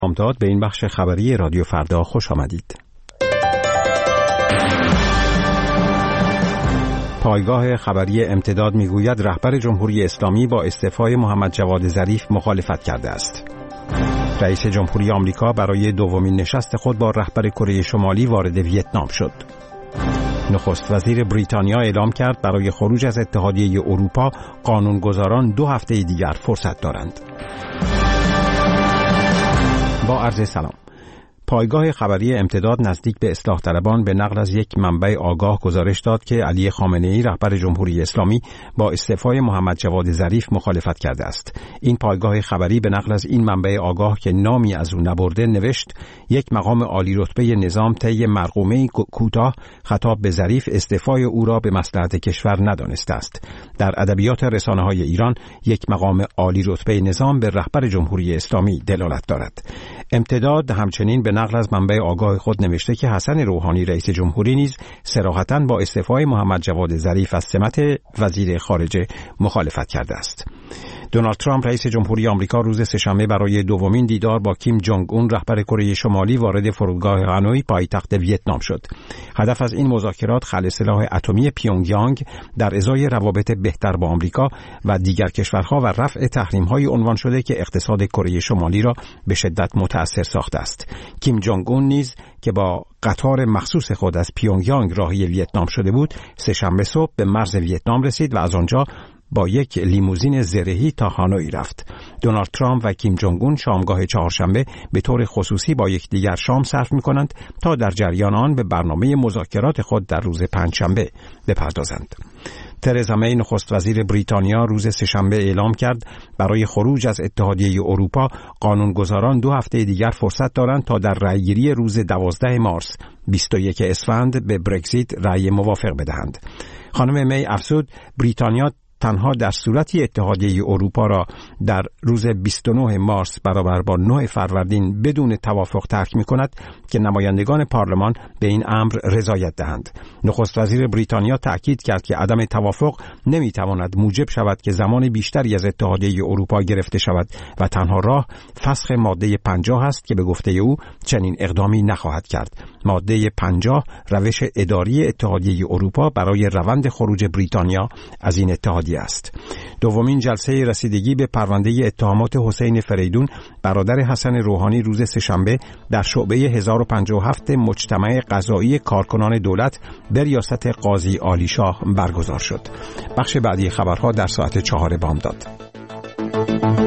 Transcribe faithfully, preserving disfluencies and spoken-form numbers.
امداد به این بخش خبری رادیو فردا خوش آمدید. پایگاه خبری امتداد میگوید رهبر جمهوری اسلامی با استعفای محمد جواد ظریف مخالفت کرده است. رئیس جمهوری آمریکا برای دومین نشست خود با رهبر کره شمالی وارد ویتنام شد. نخست وزیر بریتانیا اعلام کرد برای خروج از اتحادیه اروپا قانونگذاران دو هفته دیگر فرصت دارند. با عرض سلام. پایگاه خبری امتداد نزدیک به اصلاح طلبان به نقل از یک منبع آگاه گزارش داد که علی خامنه‌ای رهبر جمهوری اسلامی با استعفای محمد جواد ظریف مخالفت کرده است. این پایگاه خبری به نقل از این منبع آگاه که نامی از او نبرده نوشت یک مقام عالی رتبه نظام طی مرقومه کوتاه خطاب به ظریف استعفای او را به مصلحت کشور ندانسته است. در ادبیات رسانه‌های ایران یک مقام عالی رتبه نظام به رهبر جمهوری اسلامی دلالت دارد. امتداد همچنین به نقل از منبع آگاه خود نوشته که حسن روحانی رئیس جمهوری نیز صراحتاً با استعفای محمد جواد ظریف از سمت وزیر خارجه مخالفت کرده است. دونالد ترامپ رئیس جمهوری آمریکا روز سه‌شنبه برای دومین دیدار با کیم جونگ اون رهبر کره شمالی وارد فرودگاه هانوی پایتخت ویتنام شد. هدف از این مذاکرات خلع سلاح اتمی پیونگیانگ در ازای روابط بهتر با آمریکا و دیگر کشورها و رفع تحریم‌های عنوان شده که اقتصاد کره شمالی را به شدت متأثر ساخته است. کیم جونگ اون نیز که با قطار مخصوص خود از پیونگیانگ راهی ویتنام شده بود، سه‌شنبه صبح به مرز ویتنام رسید و از آنجا با یک لیموزین زرهی تا هانوی رفت. دونالد ترامپ و کیم جونگ اون شامگاه چهارشنبه به طور خصوصی با یکدیگر شام صرف می‌کنند تا در جریان آن به برنامه مذاکرات خود در روز پنجشنبه بپردازند. ترزا می نخست وزیر بریتانیا روز سه‌شنبه اعلام کرد برای خروج از اتحادیه اروپا قانونگذاران دو هفته دیگر فرصت دارند تا در رأیگیری روز دوازده مارس بیست و یک اسفند به برگزیت رأی موافق بدهند. خانم می افزود بریتانیا تنها در صورتی اتحادیه اروپا را در روز بیست و نه مارس برابر با نه فروردین بدون توافق ترک می‌کند که نمایندگان پارلمان به این امر رضایت دهند. نخست وزیر بریتانیا تأکید کرد که عدم توافق نمی‌تواند موجب شود که زمان بیشتری از اتحادیه اروپا گرفته شود و تنها راه فسخ ماده پنجاه است که به گفته او چنین اقدامی نخواهد کرد. ماده پنجاه روش اداری اتحادیه اروپا برای روند خروج بریتانیا از این اتحادیه است. دومین جلسه رسیدگی به پرونده اتهامات حسین فریدون برادر حسن روحانی روز سه‌شنبه در شعبه هزار و پنجاه و هفت مجتمع قضایی کارکنان دولت به ریاست قاضی عالیشاه برگزار شد. بخش بعدی خبرها در ساعت چهار بامداد.